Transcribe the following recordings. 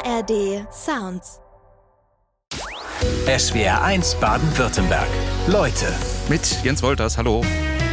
ARD Sounds. SWR 1 Baden-Württemberg. Leute mit Jens Wolters, hallo.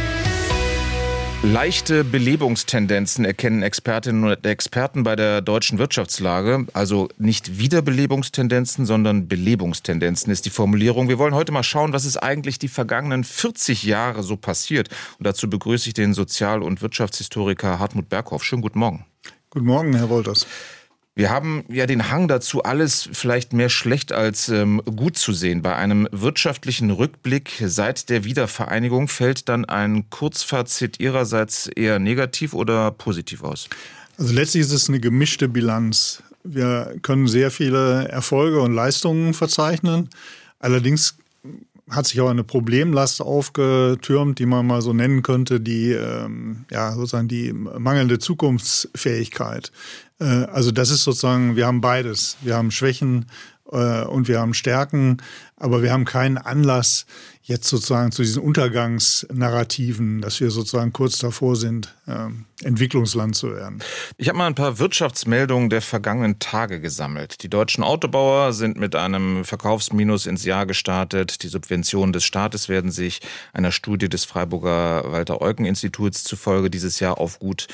Leichte Belebungstendenzen erkennen Expertinnen und Experten bei der deutschen Wirtschaftslage. Also nicht Wiederbelebungstendenzen, sondern Belebungstendenzen ist die Formulierung. Wir wollen heute mal schauen, was ist eigentlich die vergangenen 40 Jahre so passiert. Und dazu begrüße ich den Sozial- und Wirtschaftshistoriker Hartmut Berghoff. Schönen guten Morgen. Guten Morgen, Herr Wolters. Wir haben ja den Hang dazu, alles vielleicht mehr schlecht als gut zu sehen. Bei einem wirtschaftlichen Rückblick seit der Wiedervereinigung fällt dann ein Kurzfazit Ihrerseits eher negativ oder positiv aus? Also letztlich ist es eine gemischte Bilanz. Wir können sehr viele Erfolge und Leistungen verzeichnen. Allerdings hat sich auch eine Problemlast aufgetürmt, die man mal so nennen könnte, die sozusagen die mangelnde Zukunftsfähigkeit. Also das ist sozusagen, wir haben beides. Wir haben Schwächen und wir haben Stärken, aber wir haben keinen Anlass jetzt sozusagen zu diesen Untergangsnarrativen, dass wir sozusagen kurz davor sind, Entwicklungsland zu werden. Ich habe mal ein paar Wirtschaftsmeldungen der vergangenen Tage gesammelt. Die deutschen Autobauer sind mit einem Verkaufsminus ins Jahr gestartet. Die Subventionen des Staates werden sich einer Studie des Freiburger Walter-Eucken-Instituts zufolge dieses Jahr auf gut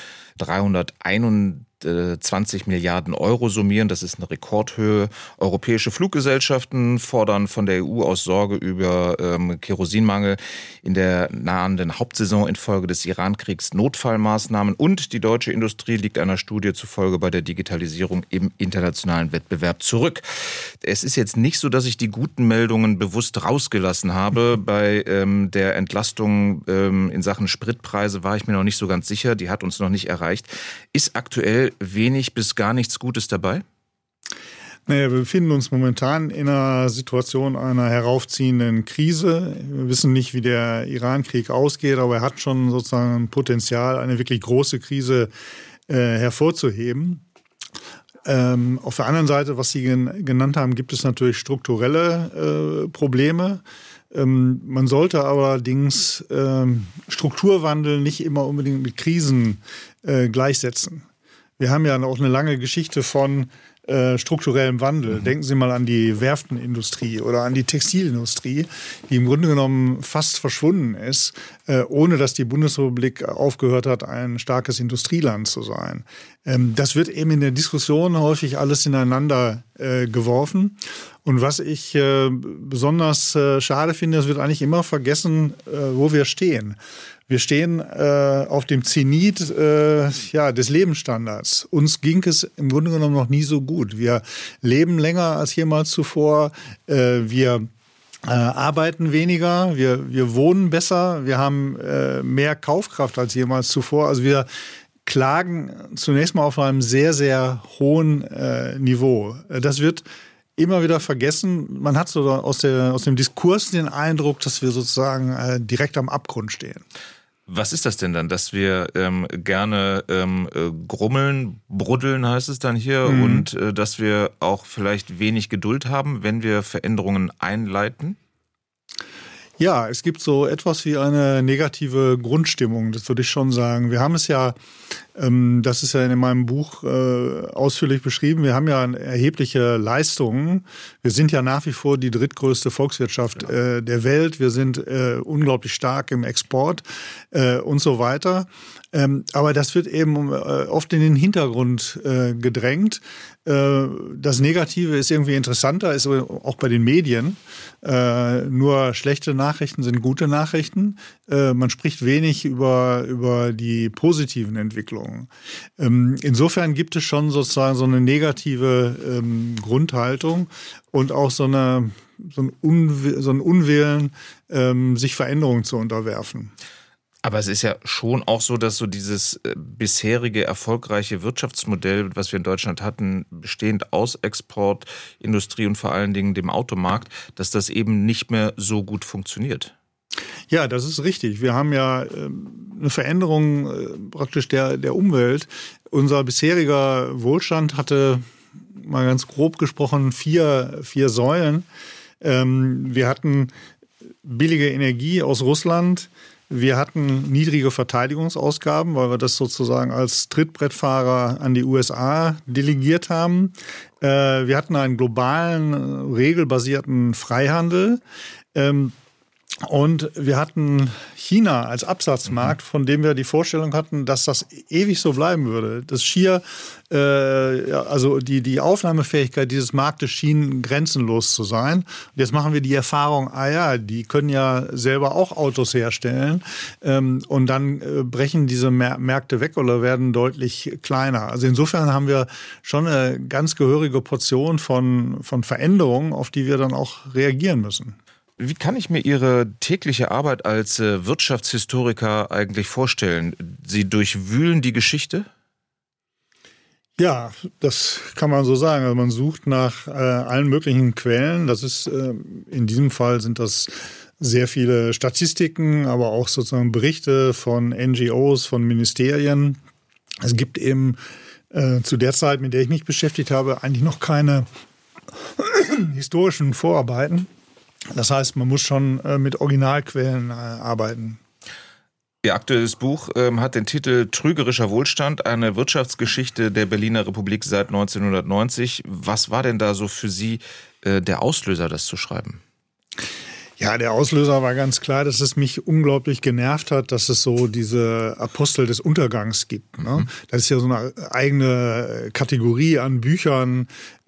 321 Milliarden Euro summieren. Das ist eine Rekordhöhe. Europäische Fluggesellschaften fordern von der EU aus Sorge über Kerosinmangel in der nahenden Hauptsaison infolge des Iran-Kriegs Notfallmaßnahmen. Und die deutsche Industrie liegt einer Studie zufolge bei der Digitalisierung im internationalen Wettbewerb zurück. Es ist jetzt nicht so, dass ich die guten Meldungen bewusst rausgelassen habe. Bei der Entlastung in Sachen Spritpreise war ich mir noch nicht so ganz sicher. Die hat uns noch nicht erreicht. Ist aktuell wenig bis gar nichts Gutes dabei? Naja, wir befinden uns momentan in einer Situation einer heraufziehenden Krise. Wir wissen nicht, wie der Iran-Krieg ausgeht, aber er hat schon sozusagen Potenzial, eine wirklich große Krise hervorzuheben. Auf der anderen Seite, was Sie genannt haben, gibt es natürlich strukturelle Probleme. Man sollte allerdings Strukturwandel nicht immer unbedingt mit Krisen gleichsetzen. Wir haben ja auch eine lange Geschichte von strukturellem Wandel. Denken Sie mal an die Werftenindustrie oder an die Textilindustrie, die im Grunde genommen fast verschwunden ist, ohne dass die Bundesrepublik aufgehört hat, ein starkes Industrieland zu sein. Das wird eben in der Diskussion häufig alles ineinander geworfen. Und was ich besonders schade finde, es wird eigentlich immer vergessen, wo wir stehen. Wir stehen auf dem Zenit des Lebensstandards. Uns ging es im Grunde genommen noch nie so gut. Wir leben länger als jemals zuvor. Wir arbeiten weniger. Wir wohnen besser. Wir haben mehr Kaufkraft als jemals zuvor. Also wir klagen zunächst mal auf einem sehr, sehr hohen Niveau. Das wird immer wieder vergessen. Man hat so aus dem Diskurs den Eindruck, dass wir sozusagen direkt am Abgrund stehen. Was ist das denn dann, dass wir gerne grummeln, bruddeln heißt es dann hier, und dass wir auch vielleicht wenig Geduld haben, wenn wir Veränderungen einleiten? Ja, es gibt so etwas wie eine negative Grundstimmung, das würde ich schon sagen. Wir haben es ja, das ist ja in meinem Buch ausführlich beschrieben, wir haben ja erhebliche Leistungen. Wir sind ja nach wie vor die drittgrößte Volkswirtschaft der Welt. Wir sind unglaublich stark im Export und so weiter. Aber das wird eben oft in den Hintergrund gedrängt. Das Negative ist irgendwie interessanter, ist auch bei den Medien. Nur schlechte Nachrichten sind gute Nachrichten. Man spricht wenig über die positiven Entwicklungen. Insofern gibt es schon sozusagen so eine negative Grundhaltung und auch so ein Unwillen, sich Veränderungen zu unterwerfen. Aber es ist ja schon auch so, dass so dieses bisherige erfolgreiche Wirtschaftsmodell, was wir in Deutschland hatten, bestehend aus Export, Industrie und vor allen Dingen dem Automarkt, dass das eben nicht mehr so gut funktioniert. Ja, das ist richtig. Wir haben ja eine Veränderung praktisch der Umwelt. Unser bisheriger Wohlstand hatte, mal ganz grob gesprochen, vier Säulen. Wir hatten billige Energie aus Russland. Wir hatten niedrige Verteidigungsausgaben, weil wir das sozusagen als Trittbrettfahrer an die USA delegiert haben. Wir hatten einen globalen, regelbasierten Freihandel. Und wir hatten China als Absatzmarkt, von dem wir die Vorstellung hatten, dass das ewig so bleiben würde. Das schier, also die Aufnahmefähigkeit dieses Marktes schien grenzenlos zu sein. Und jetzt machen wir die Erfahrung, die können ja selber auch Autos herstellen. Und dann brechen diese Märkte weg oder werden deutlich kleiner. Also insofern haben wir schon eine ganz gehörige Portion von Veränderungen, auf die wir dann auch reagieren müssen. Wie kann ich mir Ihre tägliche Arbeit als Wirtschaftshistoriker eigentlich vorstellen? Sie durchwühlen die Geschichte? Ja, das kann man so sagen. Also man sucht nach allen möglichen Quellen. Das ist in diesem Fall sind das sehr viele Statistiken, aber auch sozusagen Berichte von NGOs, von Ministerien. Es gibt eben zu der Zeit, mit der ich mich beschäftigt habe, eigentlich noch keine historischen Vorarbeiten. Das heißt, man muss schon mit Originalquellen arbeiten. Ihr aktuelles Buch hat den Titel Trügerischer Wohlstand, eine Wirtschaftsgeschichte der Berliner Republik seit 1990. Was war denn da so für Sie der Auslöser, das zu schreiben? Ja, der Auslöser war ganz klar, dass es mich unglaublich genervt hat, dass es so diese Apostel des Untergangs gibt. Ne? Das ist ja so eine eigene Kategorie an Büchern,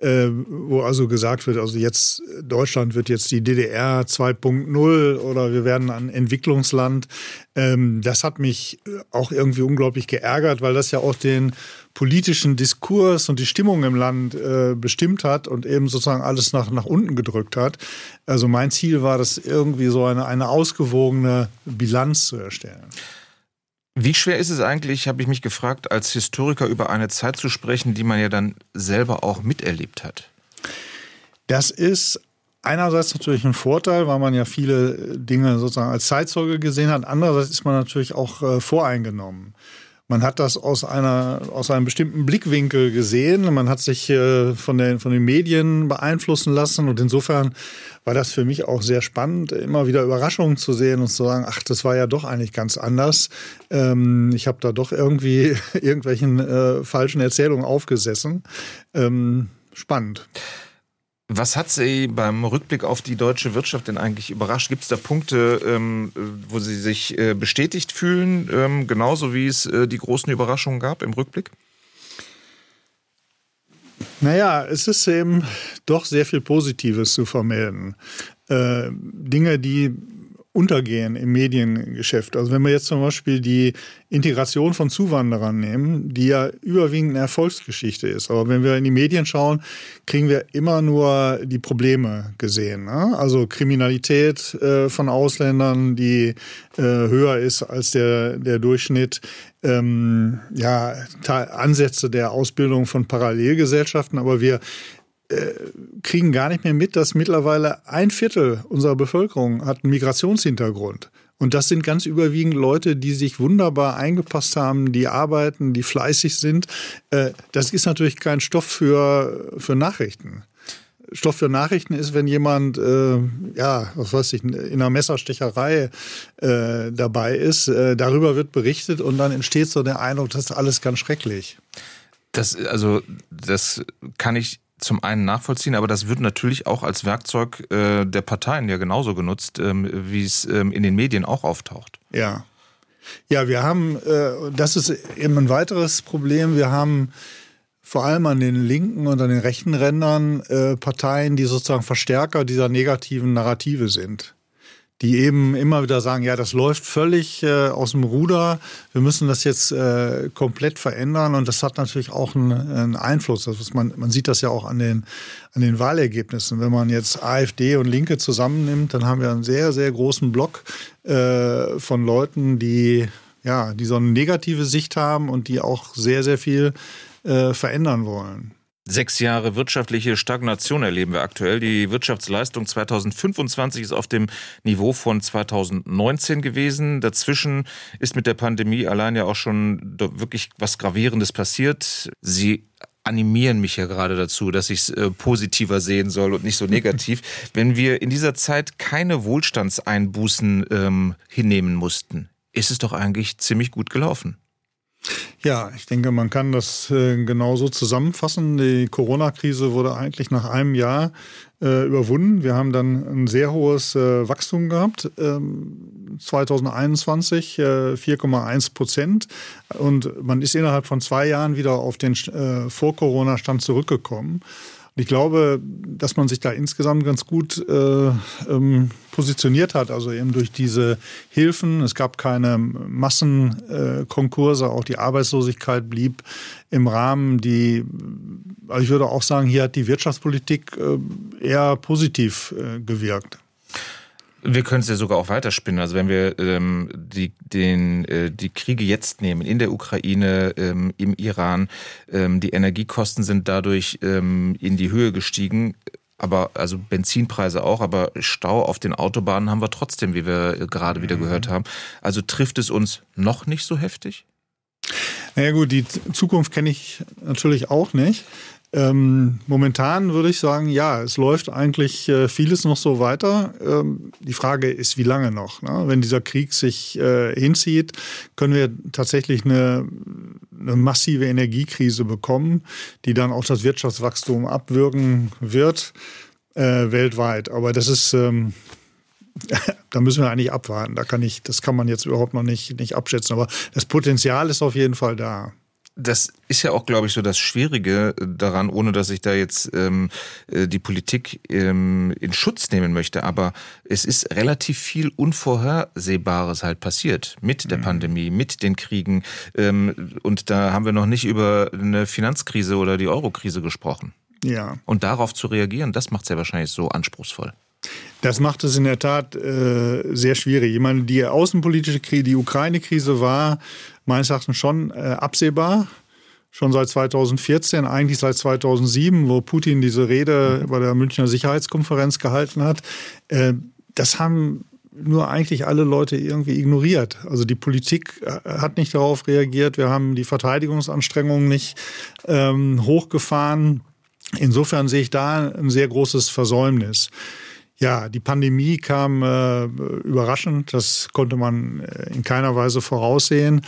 wo also gesagt wird, also jetzt Deutschland wird jetzt die DDR 2.0 oder wir werden ein Entwicklungsland. Das hat mich auch irgendwie unglaublich geärgert, weil das ja auch den politischen Diskurs und die Stimmung im Land bestimmt hat und eben sozusagen alles nach unten gedrückt hat. Also mein Ziel war, das irgendwie so eine ausgewogene Bilanz zu erstellen. Wie schwer ist es eigentlich, habe ich mich gefragt, als Historiker über eine Zeit zu sprechen, die man ja dann selber auch miterlebt hat? Das ist einerseits natürlich ein Vorteil, weil man ja viele Dinge sozusagen als Zeitzeuge gesehen hat. Andererseits ist man natürlich auch voreingenommen. Man hat das aus einem bestimmten Blickwinkel gesehen. Man hat sich von den Medien beeinflussen lassen. Und insofern war das für mich auch sehr spannend, immer wieder Überraschungen zu sehen und zu sagen, ach, das war ja doch eigentlich ganz anders. Ich habe da doch irgendwie irgendwelchen falschen Erzählungen aufgesessen. Spannend. Was hat Sie beim Rückblick auf die deutsche Wirtschaft denn eigentlich überrascht? Gibt es da Punkte, wo Sie sich bestätigt fühlen, genauso wie es die großen Überraschungen gab im Rückblick? Naja, es ist eben doch sehr viel Positives zu vermelden. Dinge, die untergehen im Mediengeschäft. Also wenn wir jetzt zum Beispiel die Integration von Zuwanderern nehmen, die ja überwiegend eine Erfolgsgeschichte ist. Aber wenn wir in die Medien schauen, kriegen wir immer nur die Probleme gesehen. Ne? Also Kriminalität von Ausländern, die höher ist als der Durchschnitt. Ansätze der Ausbildung von Parallelgesellschaften. Aber wir kriegen gar nicht mehr mit, dass mittlerweile 1/4 unserer Bevölkerung hat einen Migrationshintergrund. Und das sind ganz überwiegend Leute, die sich wunderbar eingepasst haben, die arbeiten, die fleißig sind. Das ist natürlich kein Stoff für Nachrichten. Stoff für Nachrichten ist, wenn jemand, in einer Messerstecherei dabei ist, darüber wird berichtet und dann entsteht so der Eindruck, das ist alles ganz schrecklich. Das kann ich zum einen nachvollziehen, aber das wird natürlich auch als Werkzeug der Parteien ja genauso genutzt, wie es in den Medien auch auftaucht. Ja, wir haben, das ist eben ein weiteres Problem, wir haben vor allem an den linken und an den rechten Rändern Parteien, die sozusagen Verstärker dieser negativen Narrative sind. Die eben immer wieder sagen, ja, das läuft völlig aus dem Ruder, wir müssen das jetzt komplett verändern und das hat natürlich auch einen Einfluss. Man sieht das ja auch an den Wahlergebnissen. Wenn man jetzt AfD und Linke zusammennimmt, dann haben wir einen sehr, sehr großen Block von Leuten, die so eine negative Sicht haben und die auch sehr, sehr viel verändern wollen. 6 Jahre wirtschaftliche Stagnation erleben wir aktuell. Die Wirtschaftsleistung 2025 ist auf dem Niveau von 2019 gewesen. Dazwischen ist mit der Pandemie allein ja auch schon wirklich was Gravierendes passiert. Sie animieren mich ja gerade dazu, dass ich es positiver sehen soll und nicht so negativ. Wenn wir in dieser Zeit keine Wohlstandseinbußen hinnehmen mussten, ist es doch eigentlich ziemlich gut gelaufen. Ja, ich denke, man kann das genauso zusammenfassen. Die Corona-Krise wurde eigentlich nach einem Jahr überwunden. Wir haben dann ein sehr hohes Wachstum gehabt, 2021 4,1%. Und man ist innerhalb von 2 Jahren wieder auf den Vor-Corona-Stand zurückgekommen. Ich glaube, dass man sich da insgesamt ganz gut positioniert hat, also eben durch diese Hilfen. Es gab keine Massenkonkurse, auch die Arbeitslosigkeit blieb im Rahmen. Also ich würde auch sagen, hier hat die Wirtschaftspolitik eher positiv gewirkt. Wir können es ja sogar auch weiterspinnen. Also wenn wir die Kriege jetzt nehmen, in der Ukraine, im Iran, die Energiekosten sind dadurch in die Höhe gestiegen. Aber also Benzinpreise auch, aber Stau auf den Autobahnen haben wir trotzdem, wie wir gerade wieder gehört haben. Also trifft es uns noch nicht so heftig? Naja gut, die Zukunft kenne ich natürlich auch nicht. Momentan würde ich sagen, ja, es läuft eigentlich vieles noch so weiter. Die Frage ist, wie lange noch? Ne? Wenn dieser Krieg sich hinzieht, können wir tatsächlich eine massive Energiekrise bekommen, die dann auch das Wirtschaftswachstum abwürgen wird weltweit. Aber das ist, da müssen wir eigentlich abwarten. Das kann man jetzt überhaupt noch nicht abschätzen. Aber das Potenzial ist auf jeden Fall da. Das ist ja auch, glaube ich, so das Schwierige daran, ohne dass ich da jetzt die Politik in Schutz nehmen möchte. Aber es ist relativ viel Unvorhersehbares halt passiert mit der Pandemie, mit den Kriegen. Und da haben wir noch nicht über eine Finanzkrise oder die Eurokrise gesprochen. Ja. Und darauf zu reagieren, das macht es ja wahrscheinlich so anspruchsvoll. Das macht es in der Tat sehr schwierig. Ich meine, die außenpolitische Krise, die Ukraine-Krise war meines Erachtens schon absehbar. Schon seit 2014, eigentlich seit 2007, wo Putin diese Rede bei der Münchner Sicherheitskonferenz gehalten hat. Das haben nur eigentlich alle Leute irgendwie ignoriert. Also die Politik hat nicht darauf reagiert. Wir haben die Verteidigungsanstrengungen nicht hochgefahren. Insofern sehe ich da ein sehr großes Versäumnis. Ja, die Pandemie kam überraschend. Das konnte man in keiner Weise voraussehen.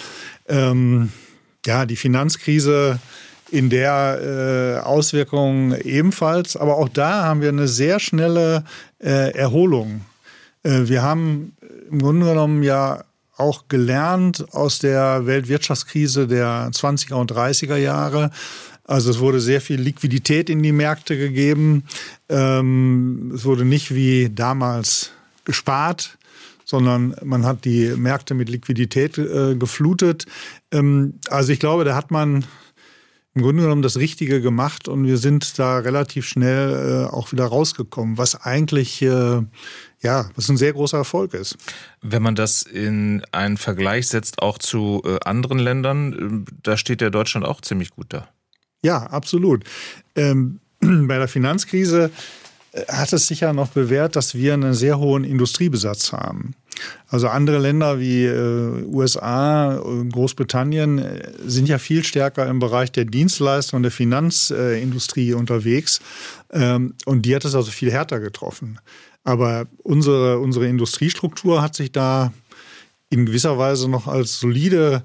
Ja, die Finanzkrise in der Auswirkung ebenfalls. Aber auch da haben wir eine sehr schnelle Erholung. Wir haben im Grunde genommen ja auch gelernt aus der Weltwirtschaftskrise der 20er und 30er Jahre. Also es wurde sehr viel Liquidität in die Märkte gegeben. Es wurde nicht wie damals gespart, sondern man hat die Märkte mit Liquidität geflutet. Also ich glaube, da hat man im Grunde genommen das Richtige gemacht und wir sind da relativ schnell auch wieder rausgekommen, was eigentlich was ein sehr großer Erfolg ist. Wenn man das in einen Vergleich setzt, auch zu anderen Ländern, da steht ja Deutschland auch ziemlich gut da. Ja, absolut. Bei der Finanzkrise hat es sich ja noch bewährt, dass wir einen sehr hohen Industriebesatz haben. Also andere Länder wie USA, Großbritannien sind ja viel stärker im Bereich der Dienstleistung und der Finanzindustrie unterwegs. Und die hat es also viel härter getroffen. Aber unsere Industriestruktur hat sich da in gewisser Weise noch als solide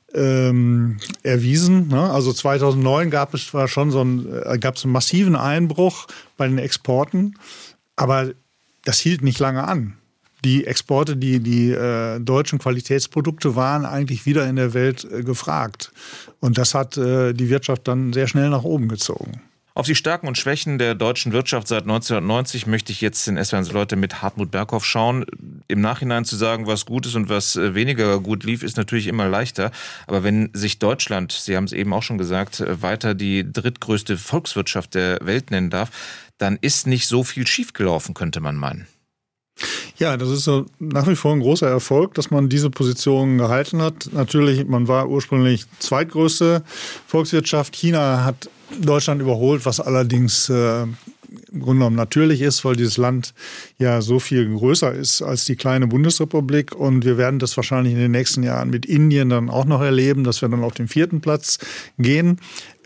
erwiesen. Ne? Also 2009 gab es zwar schon gab es einen massiven Einbruch bei den Exporten, aber das hielt nicht lange an. Die Exporte, die deutschen Qualitätsprodukte waren eigentlich wieder in der Welt gefragt. Und das hat die Wirtschaft dann sehr schnell nach oben gezogen. Auf die Stärken und Schwächen der deutschen Wirtschaft seit 1990 möchte ich jetzt in SWR1 Leute mit Hartmut Berghoff schauen. Im Nachhinein zu sagen, was gut ist und was weniger gut lief, ist natürlich immer leichter. Aber wenn sich Deutschland, Sie haben es eben auch schon gesagt, weiter die drittgrößte Volkswirtschaft der Welt nennen darf, dann ist nicht so viel schiefgelaufen, könnte man meinen. Ja, das ist so nach wie vor ein großer Erfolg, dass man diese Position gehalten hat. Natürlich, man war ursprünglich zweitgrößte Volkswirtschaft. China hat Deutschland überholt, was allerdings im Grunde genommen natürlich ist, weil dieses Land ja so viel größer ist als die kleine Bundesrepublik. Und wir werden das wahrscheinlich in den nächsten Jahren mit Indien dann auch noch erleben, dass wir dann auf den 4. Platz gehen.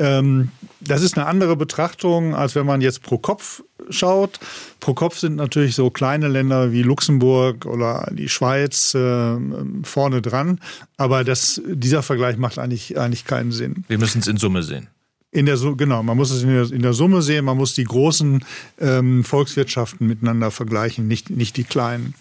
Das ist eine andere Betrachtung, als wenn man jetzt pro Kopf schaut. Pro Kopf sind natürlich so kleine Länder wie Luxemburg oder die Schweiz vorne dran. Aber dieser Vergleich macht eigentlich keinen Sinn. Wir müssen es in Summe sehen. Genau, man muss es in der Summe sehen, man muss die großen Volkswirtschaften miteinander vergleichen, nicht die kleinen.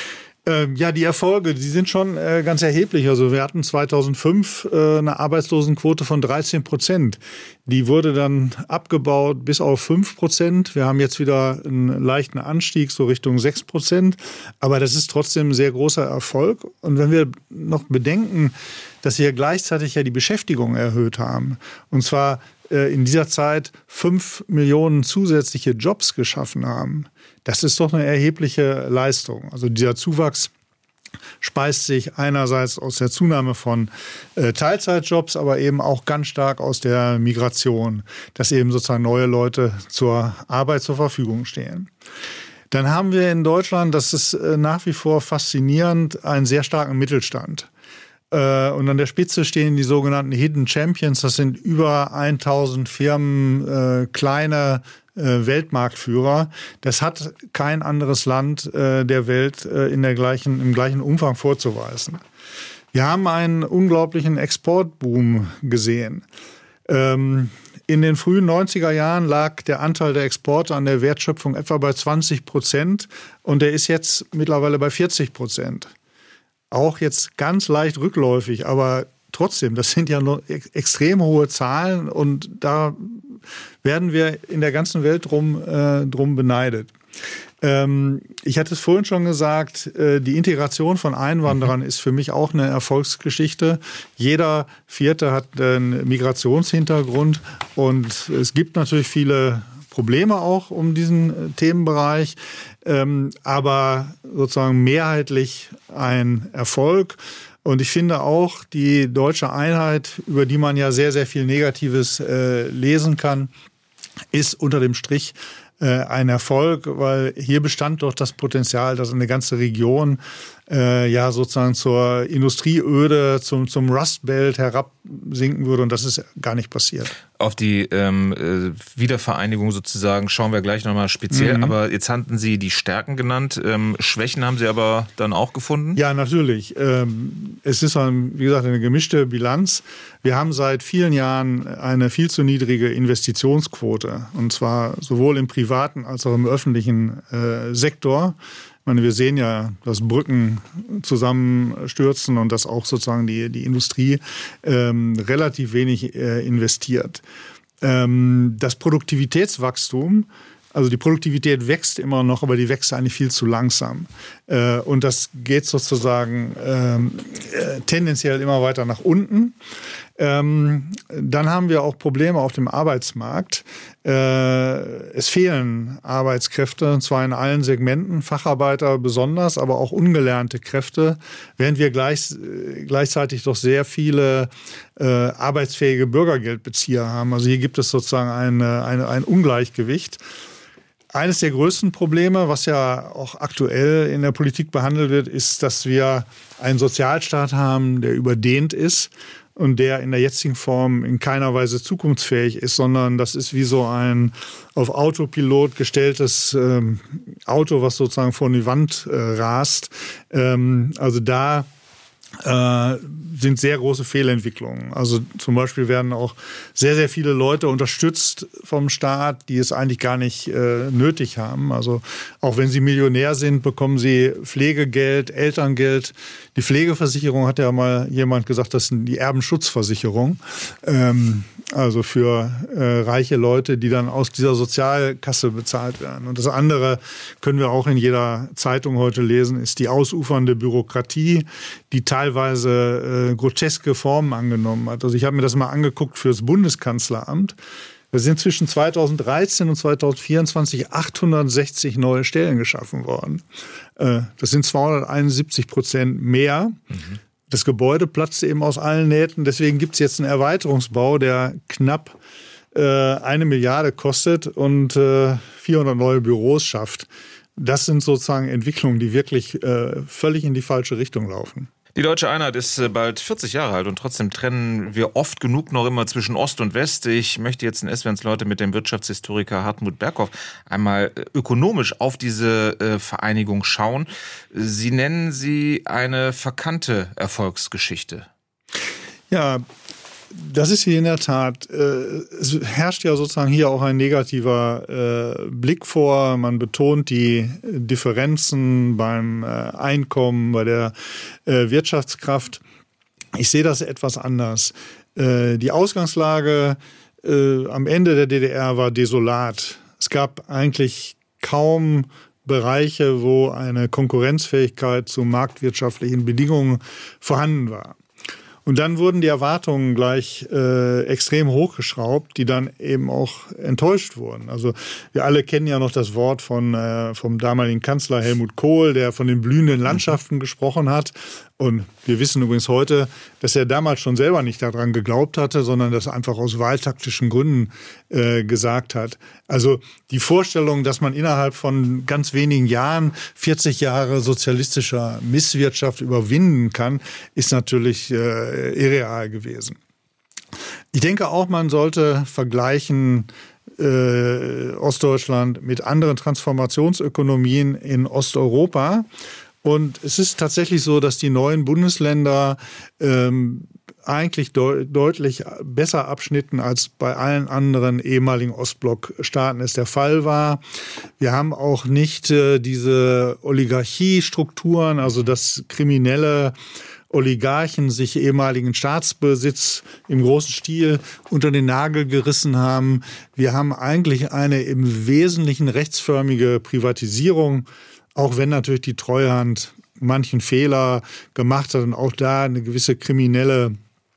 Ja, die Erfolge, die sind schon ganz erheblich. Also wir hatten 2005 eine Arbeitslosenquote von 13%. Die wurde dann abgebaut bis auf 5%. Wir haben jetzt wieder einen leichten Anstieg, so Richtung 6%. Aber das ist trotzdem ein sehr großer Erfolg. Und wenn wir noch bedenken, dass wir gleichzeitig ja die Beschäftigung erhöht haben, und zwar in dieser Zeit 5 Millionen zusätzliche Jobs geschaffen haben, das ist doch eine erhebliche Leistung. Also dieser Zuwachs speist sich einerseits aus der Zunahme von Teilzeitjobs, aber eben auch ganz stark aus der Migration, dass eben sozusagen neue Leute zur Arbeit zur Verfügung stehen. Dann haben wir in Deutschland, das ist nach wie vor faszinierend, einen sehr starken Mittelstand. Und an der Spitze stehen die sogenannten Hidden Champions. Das sind über 1000 Firmen, kleine Weltmarktführer. Das hat kein anderes Land der Welt im gleichen Umfang vorzuweisen. Wir haben einen unglaublichen Exportboom gesehen. In den frühen 90er Jahren lag der Anteil der Exporte an der Wertschöpfung etwa bei 20% und der ist jetzt mittlerweile bei 40%. Auch jetzt ganz leicht rückläufig, aber trotzdem, das sind ja noch extrem hohe Zahlen und da werden wir in der ganzen Welt drum beneidet. Ich hatte es vorhin schon gesagt, die Integration von Einwanderern ist für mich auch eine Erfolgsgeschichte. Jeder Vierte hat einen Migrationshintergrund und es gibt natürlich viele Probleme auch um diesen Themenbereich, aber sozusagen mehrheitlich ein Erfolg. Und ich finde auch, die deutsche Einheit, über die man ja sehr, sehr viel Negatives lesen kann, ist unter dem Strich ein Erfolg, weil hier bestand doch das Potenzial, dass eine ganze Region ja sozusagen zur Industrieöde, zum Rust Belt herabsinken würde und das ist gar nicht passiert. Auf die Wiedervereinigung sozusagen schauen wir gleich nochmal speziell, aber jetzt hatten Sie die Stärken genannt, Schwächen haben Sie aber dann auch gefunden? Ja, natürlich. Es ist, wie gesagt, eine gemischte Bilanz. Wir haben seit vielen Jahren eine viel zu niedrige Investitionsquote und zwar sowohl im privaten als auch im öffentlichen Sektor. Ich meine, wir sehen ja, dass Brücken zusammenstürzen und dass auch sozusagen die Industrie relativ wenig investiert. Das Produktivitätswachstum, also die Produktivität wächst immer noch, aber die wächst eigentlich viel zu langsam. Und das geht sozusagen tendenziell immer weiter nach unten. Dann haben wir auch Probleme auf dem Arbeitsmarkt. Es fehlen Arbeitskräfte, und zwar in allen Segmenten, Facharbeiter besonders, aber auch ungelernte Kräfte, während wir gleichzeitig doch sehr viele arbeitsfähige Bürgergeldbezieher haben. Also hier gibt es sozusagen ein Ungleichgewicht. Eines der größten Probleme, was ja auch aktuell in der Politik behandelt wird, ist, dass wir einen Sozialstaat haben, der überdehnt ist und der in der jetzigen Form in keiner Weise zukunftsfähig ist, sondern das ist wie so ein auf Autopilot gestelltes Auto, was sozusagen vor die Wand rast. Also da sind sehr große Fehlentwicklungen. Also zum Beispiel werden auch sehr, sehr viele Leute unterstützt vom Staat, die es eigentlich gar nicht nötig haben. Also auch wenn sie Millionär sind, bekommen sie Pflegegeld, Elterngeld. Die Pflegeversicherung, hat ja mal jemand gesagt, das ist die Erbenschutzversicherung. Also für reiche Leute, die dann aus dieser Sozialkasse bezahlt werden. Und das andere können wir auch in jeder Zeitung heute lesen, ist die ausufernde Bürokratie, die teilweise groteske Formen angenommen hat. Also ich habe mir das mal angeguckt für das Bundeskanzleramt. Da sind zwischen 2013 und 2024 860 neue Stellen geschaffen worden. Das sind 271% mehr. Das Gebäude platzte eben aus allen Nähten. Deswegen gibt es jetzt einen Erweiterungsbau, der knapp 1 Milliarde kostet und 400 neue Büros schafft. Das sind sozusagen Entwicklungen, die wirklich völlig in die falsche Richtung laufen. Die Deutsche Einheit ist bald 40 Jahre alt und trotzdem trennen wir oft genug noch immer zwischen Ost und West. Ich möchte jetzt in SWRs Leute mit dem Wirtschaftshistoriker Hartmut Berghoff einmal ökonomisch auf diese Vereinigung schauen. Sie nennen sie eine verkannte Erfolgsgeschichte. Ja, das ist hier in der Tat. Es herrscht ja sozusagen hier auch ein negativer Blick vor. Man betont die Differenzen beim Einkommen, bei der Wirtschaftskraft. Ich sehe das etwas anders. Die Ausgangslage am Ende der DDR war desolat. Es gab eigentlich kaum Bereiche, wo eine Konkurrenzfähigkeit zu marktwirtschaftlichen Bedingungen vorhanden war. Und dann wurden die Erwartungen gleich extrem hochgeschraubt, die dann eben auch enttäuscht wurden. Also wir alle kennen ja noch das Wort vom damaligen Kanzler Helmut Kohl, der von den blühenden Landschaften gesprochen hat. Und wir wissen übrigens heute, dass er damals schon selber nicht daran geglaubt hatte, sondern das einfach aus wahltaktischen Gründen gesagt hat. Also die Vorstellung, dass man innerhalb von ganz wenigen Jahren 40 Jahre sozialistischer Misswirtschaft überwinden kann, ist natürlich irreal gewesen. Ich denke auch, man sollte vergleichen Ostdeutschland mit anderen Transformationsökonomien in Osteuropa. Und es ist tatsächlich so, dass die neuen Bundesländer eigentlich deutlich besser abschnitten, als bei allen anderen ehemaligen Ostblockstaaten es der Fall war. Wir haben auch nicht diese Oligarchiestrukturen, also dass kriminelle Oligarchen sich ehemaligen Staatsbesitz im großen Stil unter den Nagel gerissen haben. Wir haben eigentlich eine im Wesentlichen rechtsförmige Privatisierung, auch wenn natürlich die Treuhand manchen Fehler gemacht hat und auch da eine gewisse kriminelle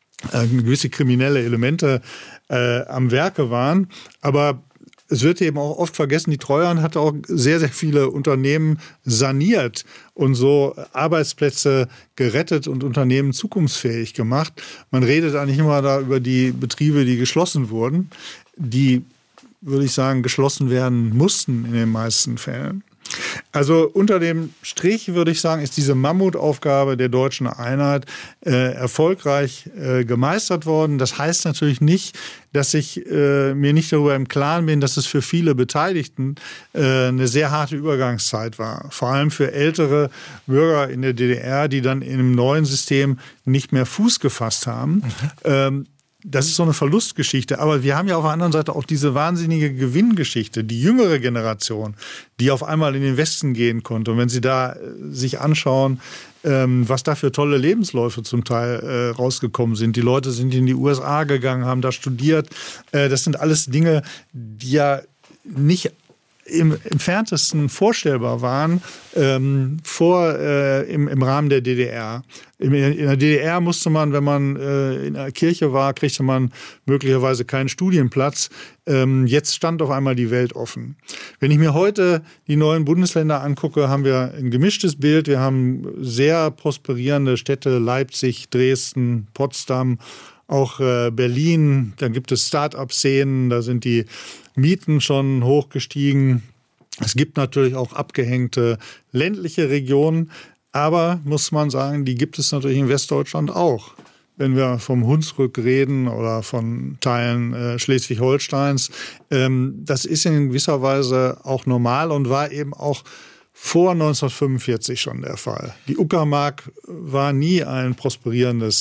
Elemente am Werke waren. Aber es wird eben auch oft vergessen, die Treuhand hat auch sehr, sehr viele Unternehmen saniert und so Arbeitsplätze gerettet und Unternehmen zukunftsfähig gemacht. Man redet eigentlich immer da über die Betriebe, die geschlossen wurden, die, würde ich sagen, geschlossen werden mussten in den meisten Fällen. Also unter dem Strich würde ich sagen, ist diese Mammutaufgabe der deutschen Einheit erfolgreich gemeistert worden. Das heißt natürlich nicht, dass ich mir nicht darüber im Klaren bin, dass es für viele Beteiligten eine sehr harte Übergangszeit war. Vor allem für ältere Bürger in der DDR, die dann in einem neuen System nicht mehr Fuß gefasst haben. Das ist so eine Verlustgeschichte. Aber wir haben ja auf der anderen Seite auch diese wahnsinnige Gewinngeschichte. Die jüngere Generation, die auf einmal in den Westen gehen konnte. Und wenn Sie da sich anschauen, was da für tolle Lebensläufe zum Teil rausgekommen sind. Die Leute sind in die USA gegangen, haben da studiert. Das sind alles Dinge, die ja nicht im entferntesten vorstellbar waren im Rahmen der DDR. In der DDR musste man, wenn man in der Kirche war, kriegte man möglicherweise keinen Studienplatz. Jetzt stand auf einmal die Welt offen. Wenn ich mir heute die neuen Bundesländer angucke, haben wir ein gemischtes Bild. Wir haben sehr prosperierende Städte, Leipzig, Dresden, Potsdam, auch Berlin. Da gibt es Start-up-Szenen, da sind die Mieten schon hochgestiegen. Es gibt natürlich auch abgehängte ländliche Regionen, aber muss man sagen, die gibt es natürlich in Westdeutschland auch. Wenn wir vom Hunsrück reden oder von Teilen Schleswig-Holsteins, das ist in gewisser Weise auch normal und war eben auch vor 1945 schon der Fall. Die Uckermark war nie eine prosperierende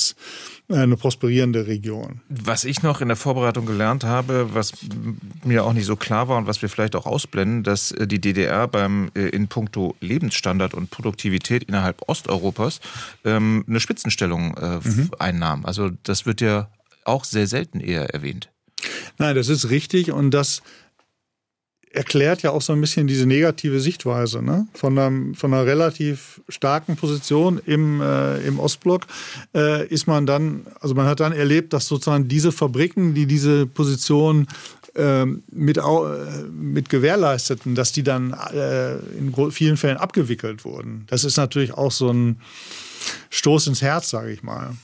Region. Was ich noch in der Vorbereitung gelernt habe, was mir auch nicht so klar war und was wir vielleicht auch ausblenden, dass die DDR in puncto Lebensstandard und Produktivität innerhalb Osteuropas eine Spitzenstellung einnahm. Also das wird ja auch sehr selten eher erwähnt. Nein, das ist richtig und das erklärt ja auch so ein bisschen diese negative Sichtweise, ne? Von einer relativ starken Position im Ostblock ist man dann, also man hat dann erlebt, dass sozusagen diese Fabriken, die diese Position mit gewährleisteten, dass die dann in vielen Fällen abgewickelt wurden. Das ist natürlich auch so ein Stoß ins Herz, sage ich mal.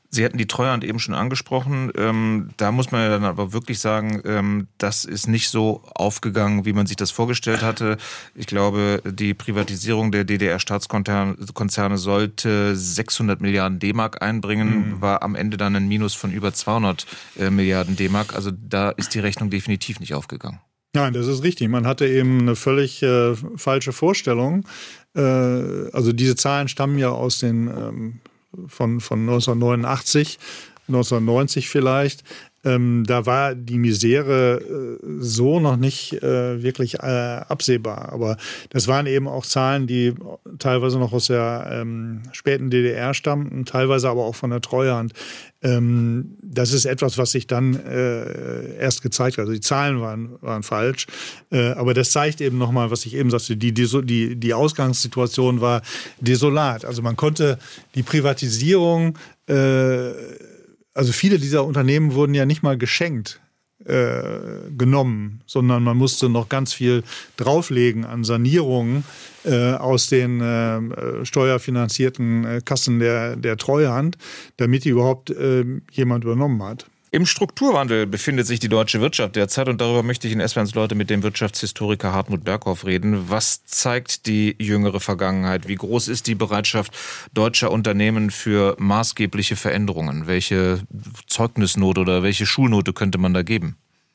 Sie hatten die Treuhand eben schon angesprochen. Da muss man ja dann aber wirklich sagen, das ist nicht so aufgegangen, wie man sich das vorgestellt hatte. Ich glaube, die Privatisierung der DDR-Staatskonzerne sollte 600 Milliarden D-Mark einbringen, war am Ende dann ein Minus von über 200 Milliarden D-Mark. Also da ist die Rechnung definitiv nicht aufgegangen. Nein, das ist richtig. Man hatte eben eine völlig falsche Vorstellung. Also diese Zahlen stammen ja aus den von 1989, 1990 vielleicht. Da war die Misere so noch nicht wirklich absehbar. Aber das waren eben auch Zahlen, die teilweise noch aus der späten DDR stammten, teilweise aber auch von der Treuhand. Das ist etwas, was sich dann erst gezeigt hat. Also die Zahlen waren falsch. Aber das zeigt eben nochmal, was ich eben sagte, die Ausgangssituation war desolat. Also man konnte die Privatisierung, also viele dieser Unternehmen wurden ja nicht mal geschenkt genommen, sondern man musste noch ganz viel drauflegen an Sanierungen aus den steuerfinanzierten Kassen der Treuhand, damit die überhaupt jemand übernommen hat. Im Strukturwandel befindet sich die deutsche Wirtschaft derzeit und darüber möchte ich in SWRs Leute mit dem Wirtschaftshistoriker Hartmut Berghoff reden. Was zeigt die jüngere Vergangenheit? Wie groß ist die Bereitschaft deutscher Unternehmen für maßgebliche Veränderungen? Welche Zeugnisnote oder welche Schulnote könnte man da geben?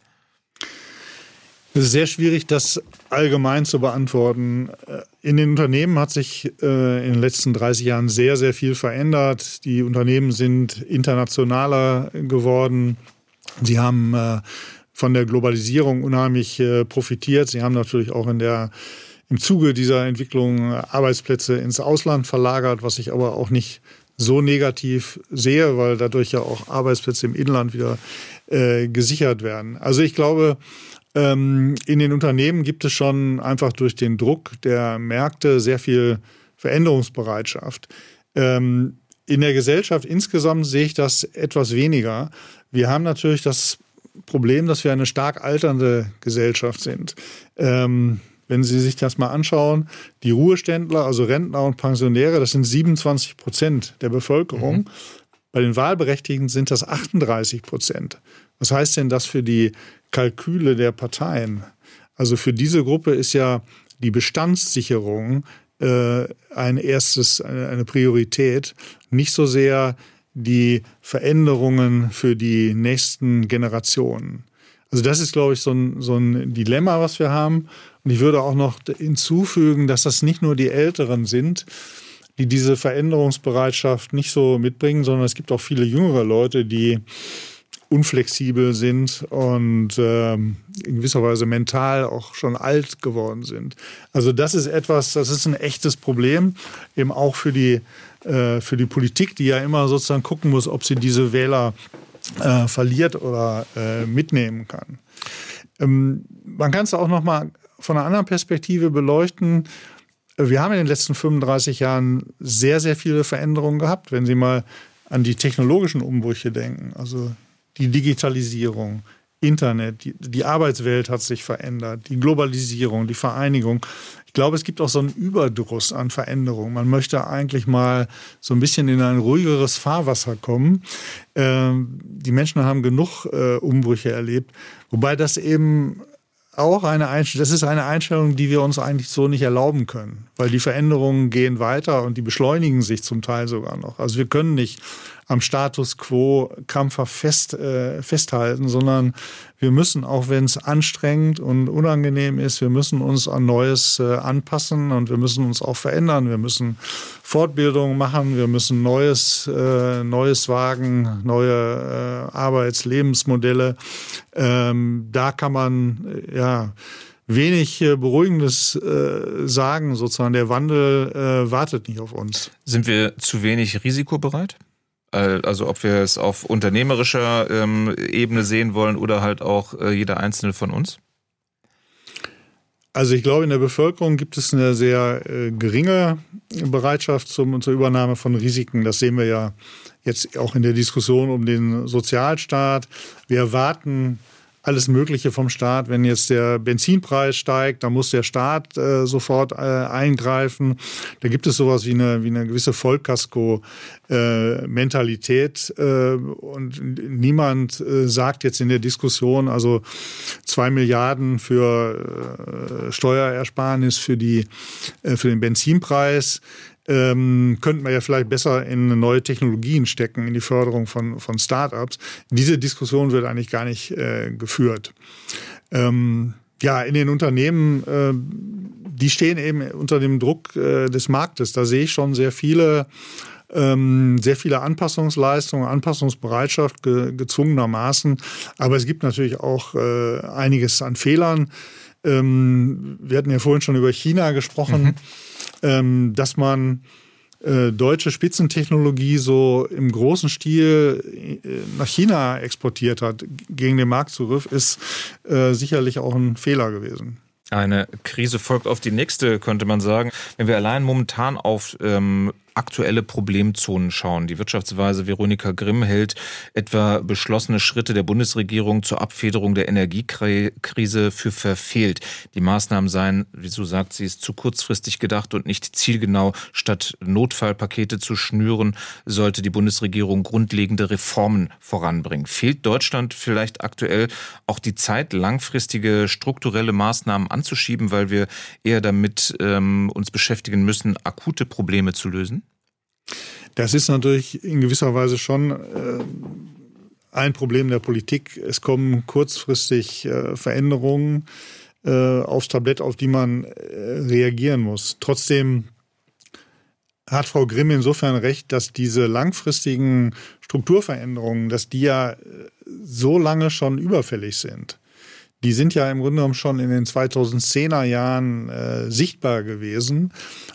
Es ist sehr schwierig, das allgemein zu beantworten. In den Unternehmen hat sich in den letzten 30 Jahren sehr, sehr viel verändert. Die Unternehmen sind internationaler geworden. Sie haben von der Globalisierung unheimlich profitiert. Sie haben natürlich auch im Zuge dieser Entwicklung Arbeitsplätze ins Ausland verlagert, was ich aber auch nicht so negativ sehe, weil dadurch ja auch Arbeitsplätze im Inland wieder gesichert werden. Also ich glaube, in den Unternehmen gibt es schon einfach durch den Druck der Märkte sehr viel Veränderungsbereitschaft. In der Gesellschaft insgesamt sehe ich das etwas weniger. Wir haben natürlich das Problem, dass wir eine stark alternde Gesellschaft sind. Wenn Sie sich das mal anschauen, die Ruheständler, also Rentner und Pensionäre, das sind 27% der Bevölkerung. Bei den Wahlberechtigten sind das 38%. Was heißt denn das für die Kalküle der Parteien? Also für diese Gruppe ist ja die Bestandssicherung eine Priorität, nicht so sehr die Veränderungen für die nächsten Generationen. Also das ist, glaube ich, so ein Dilemma, was wir haben. Und ich würde auch noch hinzufügen, dass das nicht nur die Älteren sind, die diese Veränderungsbereitschaft nicht so mitbringen, sondern es gibt auch viele jüngere Leute, die unflexibel sind und in gewisser Weise mental auch schon alt geworden sind. Also das ist ein echtes Problem, eben auch für die Politik, die ja immer sozusagen gucken muss, ob sie diese Wähler verliert oder mitnehmen kann. Man kann es auch noch mal von einer anderen Perspektive beleuchten. Wir haben in den letzten 35 Jahren sehr, sehr viele Veränderungen gehabt. Wenn Sie mal an die technologischen Umbrüche denken, also die Digitalisierung, Internet, die Arbeitswelt hat sich verändert, die Globalisierung, die Vereinigung. Ich glaube, es gibt auch so einen Überdruss an Veränderungen. Man möchte eigentlich mal so ein bisschen in ein ruhigeres Fahrwasser kommen. Die Menschen haben genug Umbrüche erlebt, wobei das eben auch das ist eine Einstellung, die wir uns eigentlich so nicht erlauben können, weil die Veränderungen gehen weiter und die beschleunigen sich zum Teil sogar noch. Also wir können nicht am Status quo krampfhaft festhalten, sondern wir müssen, auch wenn es anstrengend und unangenehm ist, wir müssen uns an Neues anpassen und wir müssen uns auch verändern. Wir müssen Fortbildungen machen, wir müssen Neues wagen, neue Arbeitslebensmodelle. Da kann man wenig Beruhigendes sagen, sozusagen. Der Wandel wartet nicht auf uns. Sind wir zu wenig risikobereit? Also ob wir es auf unternehmerischer Ebene sehen wollen oder halt auch jeder Einzelne von uns? Also ich glaube, in der Bevölkerung gibt es eine sehr geringe Bereitschaft zur Übernahme von Risiken. Das sehen wir ja jetzt auch in der Diskussion um den Sozialstaat. Wir erwarten alles Mögliche vom Staat. Wenn jetzt der Benzinpreis steigt, dann muss der Staat sofort eingreifen. Da gibt es sowas wie eine gewisse Vollkasko-Mentalität. Und niemand sagt jetzt in der Diskussion, also 2 Milliarden für Steuerersparnis für den Benzinpreis, könnten wir ja vielleicht besser in neue Technologien stecken, in die Förderung von Start-ups. Diese Diskussion wird eigentlich gar nicht geführt. In den Unternehmen, die stehen eben unter dem Druck des Marktes. Da sehe ich schon sehr viele Anpassungsleistungen, Anpassungsbereitschaft gezwungenermaßen. Aber es gibt natürlich auch einiges an Fehlern. Wir hatten ja vorhin schon über China gesprochen. Dass man deutsche Spitzentechnologie so im großen Stil nach China exportiert hat, gegen den Marktzugriff, ist sicherlich auch ein Fehler gewesen. Eine Krise folgt auf die nächste, könnte man sagen. Wenn wir allein momentan auf aktuelle Problemzonen schauen. Die Wirtschaftsweise Veronika Grimm hält etwa beschlossene Schritte der Bundesregierung zur Abfederung der Energiekrise für verfehlt. Die Maßnahmen seien, wieso sagt sie es, zu kurzfristig gedacht und nicht zielgenau. Statt Notfallpakete zu schnüren, sollte die Bundesregierung grundlegende Reformen voranbringen. Fehlt Deutschland vielleicht aktuell auch die Zeit, langfristige strukturelle Maßnahmen anzuschieben, weil wir eher damit uns beschäftigen müssen, akute Probleme zu lösen? Das ist natürlich in gewisser Weise schon ein Problem der Politik. Es kommen kurzfristig Veränderungen aufs Tablett, auf die man reagieren muss. Trotzdem hat Frau Grimm insofern recht, dass diese langfristigen Strukturveränderungen, dass die ja so lange schon überfällig sind. Die sind ja im Grunde genommen schon in den 2010er Jahren sichtbar gewesen.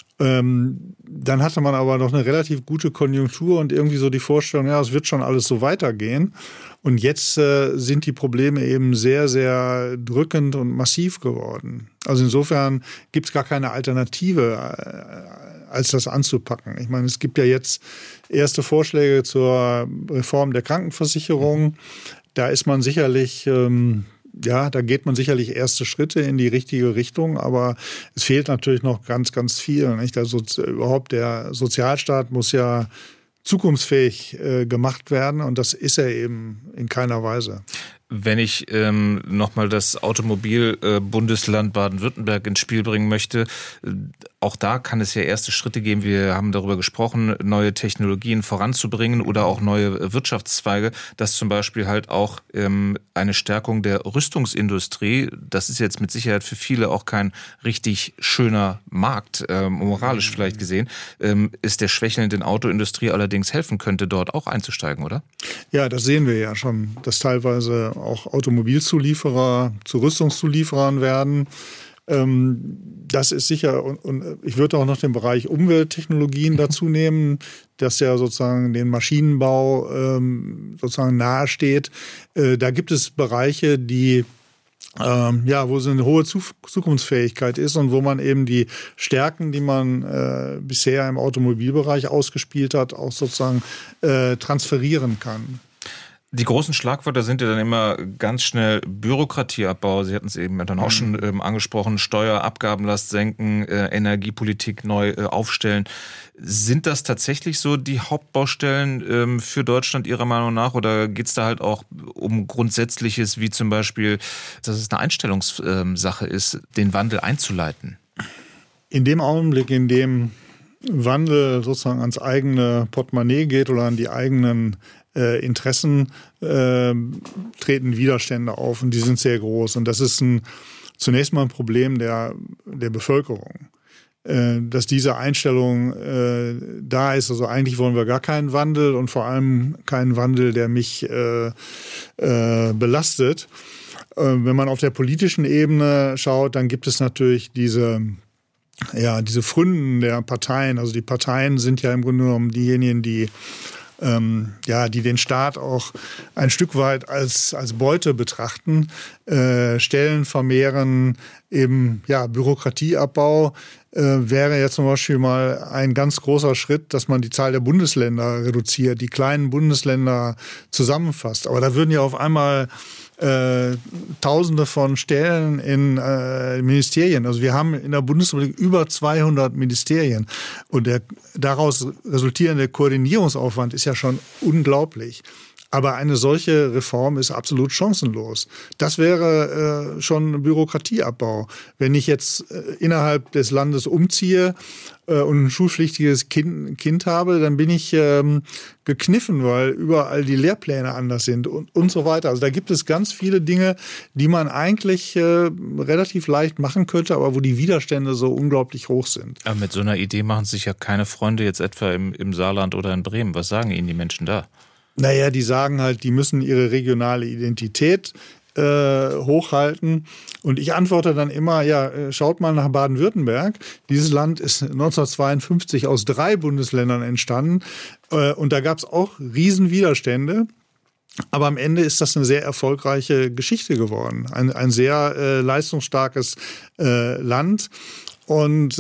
Dann hatte man aber noch eine relativ gute Konjunktur und irgendwie so die Vorstellung, ja, es wird schon alles so weitergehen. Und jetzt sind die Probleme eben sehr, sehr drückend und massiv geworden. Also insofern gibt es gar keine Alternative, als das anzupacken. Ich meine, es gibt ja jetzt erste Vorschläge zur Reform der Krankenversicherung. Da ist man sicherlich... da geht man sicherlich erste Schritte in die richtige Richtung, aber es fehlt natürlich noch ganz, ganz viel. Nicht? Also überhaupt der Sozialstaat muss ja zukunftsfähig gemacht werden und das ist er eben in keiner Weise. Wenn ich nochmal das Automobilbundesland Baden-Württemberg ins Spiel bringen möchte, auch da kann es ja erste Schritte geben. Wir haben darüber gesprochen, neue Technologien voranzubringen oder auch neue Wirtschaftszweige. Das zum Beispiel halt auch eine Stärkung der Rüstungsindustrie. Das ist jetzt mit Sicherheit für viele auch kein richtig schöner Markt, moralisch vielleicht gesehen. Ist der schwächelnden Autoindustrie allerdings helfen könnte, dort auch einzusteigen, oder? Ja, das sehen wir ja schon, dass teilweise auch Automobilzulieferer zu Rüstungszulieferern werden. Das ist sicher, und ich würde auch noch den Bereich Umwelttechnologien dazu nehmen, das ja sozusagen den Maschinenbau sozusagen nahesteht. Da gibt es Bereiche, die wo so eine hohe Zukunftsfähigkeit ist und wo man eben die Stärken, die man bisher im Automobilbereich ausgespielt hat, auch sozusagen transferieren kann. Die großen Schlagwörter sind ja dann immer ganz schnell Bürokratieabbau. Sie hatten es eben dann auch schon angesprochen. Steuer, Abgabenlast senken, Energiepolitik neu aufstellen. Sind das tatsächlich so die Hauptbaustellen für Deutschland Ihrer Meinung nach? Oder geht es da halt auch um Grundsätzliches, wie zum Beispiel, dass es eine Einstellungssache ist, den Wandel einzuleiten? In dem Augenblick, in dem Wandel sozusagen ans eigene Portemonnaie geht oder an die eigenen Interessen, treten Widerstände auf und die sind sehr groß. Und das ist zunächst mal ein Problem der Bevölkerung, dass diese Einstellung da ist. Also eigentlich wollen wir gar keinen Wandel und vor allem keinen Wandel, der mich belastet. Wenn man auf der politischen Ebene schaut, dann gibt es natürlich diese Pfründen der Parteien. Also die Parteien sind ja im Grunde genommen diejenigen, die den Staat auch ein Stück weit als Beute betrachten, Stellen vermehren, eben Bürokratieabbau wäre jetzt zum Beispiel mal ein ganz großer Schritt, dass man die Zahl der Bundesländer reduziert, die kleinen Bundesländer zusammenfasst. Aber da würden ja auf einmal Tausende von Stellen in Ministerien. Also wir haben in der Bundesrepublik über 200 Ministerien und der daraus resultierende Koordinierungsaufwand ist ja schon unglaublich. Aber eine solche Reform ist absolut chancenlos. Das wäre schon Bürokratieabbau. Wenn ich jetzt innerhalb des Landes umziehe und ein schulpflichtiges Kind habe, dann bin ich gekniffen, weil überall die Lehrpläne anders sind und so weiter. Also da gibt es ganz viele Dinge, die man eigentlich relativ leicht machen könnte, aber wo die Widerstände so unglaublich hoch sind. Aber mit so einer Idee machen sich ja keine Freunde jetzt etwa im Saarland oder in Bremen. Was sagen Ihnen die Menschen da? Naja, die sagen halt, die müssen ihre regionale Identität hochhalten. Und ich antworte dann immer, schaut mal nach Baden-Württemberg. Dieses Land ist 1952 aus 3 Bundesländern entstanden. Und da gab es auch Riesenwiderstände. Aber am Ende ist das eine sehr erfolgreiche Geschichte geworden. Ein sehr leistungsstarkes Land. Und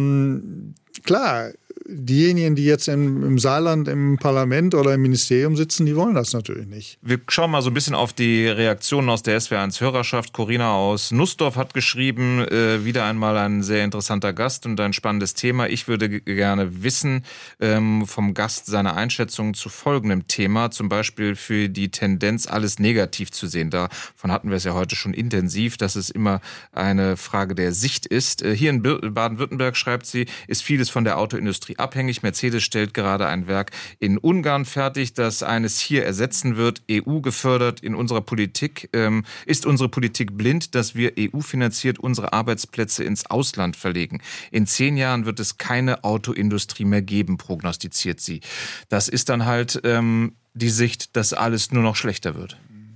klar, diejenigen, die jetzt im Saarland im Parlament oder im Ministerium sitzen, die wollen das natürlich nicht. Wir schauen mal so ein bisschen auf die Reaktionen aus der SWR1-Hörerschaft. Corinna aus Nussdorf hat geschrieben, wieder einmal ein sehr interessanter Gast und ein spannendes Thema. Ich würde gerne wissen vom Gast seine Einschätzung zu folgendem Thema, zum Beispiel für die Tendenz, alles negativ zu sehen. Davon hatten wir es ja heute schon intensiv, dass es immer eine Frage der Sicht ist. Hier in Baden-Württemberg, schreibt sie, ist vieles von der Autoindustrie abhängig. Mercedes stellt gerade ein Werk in Ungarn fertig, das eines hier ersetzen wird. EU gefördert in unserer Politik. Ist unsere Politik blind, dass wir EU-finanziert unsere Arbeitsplätze ins Ausland verlegen? In 10 Jahren wird es keine Autoindustrie mehr geben, prognostiziert sie. Das ist dann halt die Sicht, dass alles nur noch schlechter wird.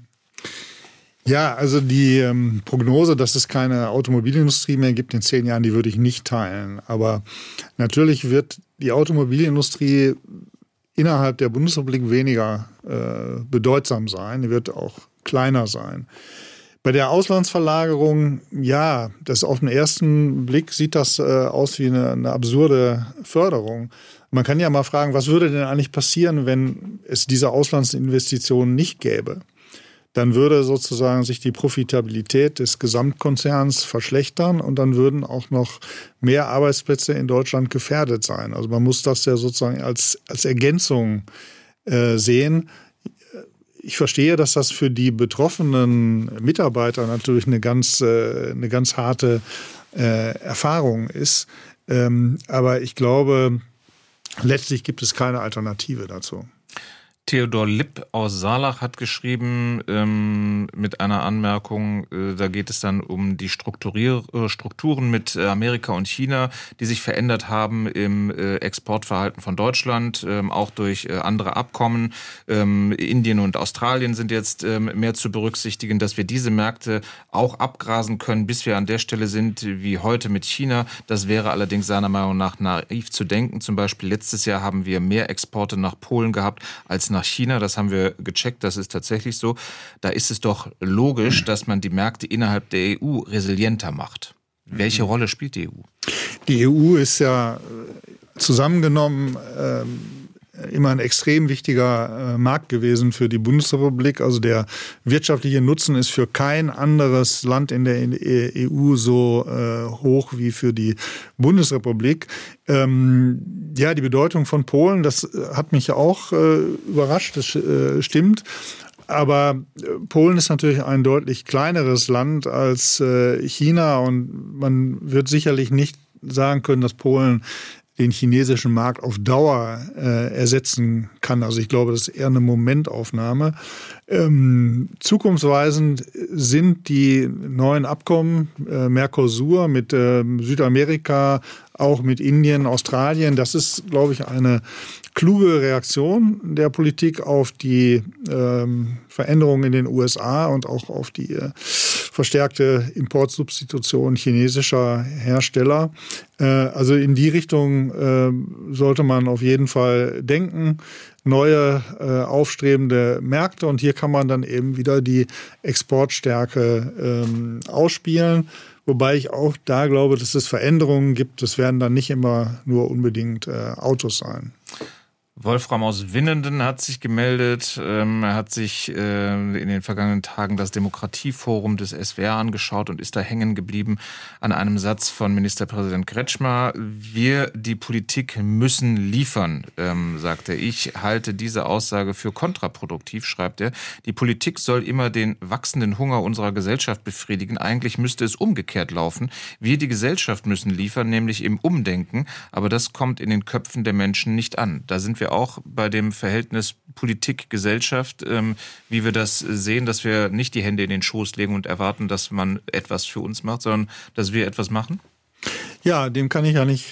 Ja, also die Prognose, dass es keine Automobilindustrie mehr gibt in 10 Jahren, die würde ich nicht teilen. Aber natürlich wird die Automobilindustrie innerhalb der Bundesrepublik weniger bedeutsam sein. Die wird auch kleiner sein. Bei der Auslandsverlagerung, ja, das auf den ersten Blick sieht das aus wie eine absurde Förderung. Man kann ja mal fragen, was würde denn eigentlich passieren, wenn es diese Auslandsinvestitionen nicht gäbe? Dann würde sozusagen sich die Profitabilität des Gesamtkonzerns verschlechtern und dann würden auch noch mehr Arbeitsplätze in Deutschland gefährdet sein. Also man muss das ja sozusagen als Ergänzung sehen. Ich verstehe, dass das für die betroffenen Mitarbeiter natürlich eine ganz harte Erfahrung ist. Aber ich glaube, letztlich gibt es keine Alternative dazu. Theodor Lipp aus Saarlach hat geschrieben mit einer Anmerkung, da geht es dann um die Strukturen mit Amerika und China, die sich verändert haben im Exportverhalten von Deutschland, auch durch andere Abkommen. Indien und Australien sind jetzt mehr zu berücksichtigen, dass wir diese Märkte auch abgrasen können, bis wir an der Stelle sind wie heute mit China. Das wäre allerdings seiner Meinung nach naiv zu denken. Zum Beispiel letztes Jahr haben wir mehr Exporte nach Polen gehabt als nach China. Das haben wir gecheckt, das ist tatsächlich so. Da ist es doch logisch, dass man die Märkte innerhalb der EU resilienter macht. Welche Rolle spielt die EU? Die EU ist ja zusammengenommen immer ein extrem wichtiger Markt gewesen für die Bundesrepublik. Also der wirtschaftliche Nutzen ist für kein anderes Land in der EU so hoch wie für die Bundesrepublik. Ja, die Bedeutung von Polen, das hat mich auch überrascht, das stimmt. Aber Polen ist natürlich ein deutlich kleineres Land als China und man wird sicherlich nicht sagen können, dass Polen den chinesischen Markt auf Dauer ersetzen kann. Also ich glaube, das ist eher eine Momentaufnahme. Zukunftsweisend sind die neuen Abkommen, Mercosur mit Südamerika, auch mit Indien, Australien. Das ist, glaube ich, eine kluge Reaktion der Politik auf die Veränderungen in den USA und auch auf die verstärkte Importsubstitution chinesischer Hersteller. Also in die Richtung sollte man auf jeden Fall denken. Neue aufstrebende Märkte und hier kann man dann eben wieder die Exportstärke ausspielen. Wobei ich auch da glaube, dass es Veränderungen gibt. Das werden dann nicht immer nur unbedingt Autos sein. Wolfram aus Winnenden hat sich gemeldet. Er hat sich in den vergangenen Tagen das Demokratieforum des SWR angeschaut und ist da hängen geblieben an einem Satz von Ministerpräsident Kretschmer. Wir, die Politik, müssen liefern, sagt er. Ich halte diese Aussage für kontraproduktiv, schreibt er. Die Politik soll immer den wachsenden Hunger unserer Gesellschaft befriedigen. Eigentlich müsste es umgekehrt laufen. Wir, die Gesellschaft, müssen liefern, nämlich im Umdenken. Aber das kommt in den Köpfen der Menschen nicht an. Da sind wir auch bei dem Verhältnis Politik-Gesellschaft, wie wir das sehen, dass wir nicht die Hände in den Schoß legen und erwarten, dass man etwas für uns macht, sondern dass wir etwas machen? Ja, dem kann ich ja nicht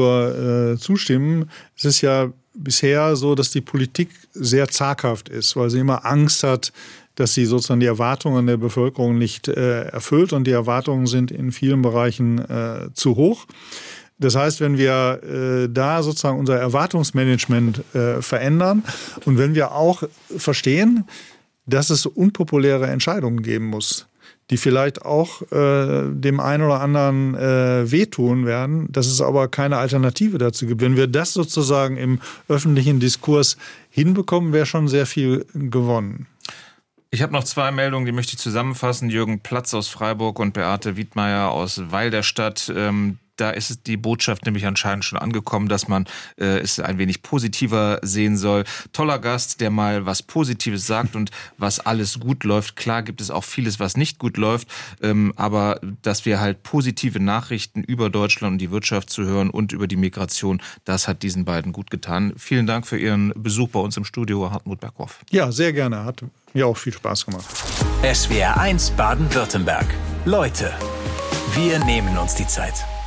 nur zustimmen. Es ist ja bisher so, dass die Politik sehr zaghaft ist, weil sie immer Angst hat, dass sie sozusagen die Erwartungen der Bevölkerung nicht erfüllt, und die Erwartungen sind in vielen Bereichen zu hoch. Das heißt, wenn wir da sozusagen unser Erwartungsmanagement verändern und wenn wir auch verstehen, dass es unpopuläre Entscheidungen geben muss, die vielleicht auch dem einen oder anderen wehtun werden, dass es aber keine Alternative dazu gibt. Wenn wir das sozusagen im öffentlichen Diskurs hinbekommen, wäre schon sehr viel gewonnen. Ich habe noch 2 Meldungen, die möchte ich zusammenfassen. Jürgen Platz aus Freiburg und Beate Wiedmeier aus Weil der Stadt. Da ist die Botschaft nämlich anscheinend schon angekommen, dass man es ein wenig positiver sehen soll. Toller Gast, der mal was Positives sagt und was alles gut läuft. Klar gibt es auch vieles, was nicht gut läuft, aber dass wir halt positive Nachrichten über Deutschland und die Wirtschaft zu hören und über die Migration, das hat diesen beiden gut getan. Vielen Dank für Ihren Besuch bei uns im Studio, Hartmut Berghoff. Ja, sehr gerne. Hat mir auch viel Spaß gemacht. SWR 1 Baden-Württemberg. Leute, wir nehmen uns die Zeit.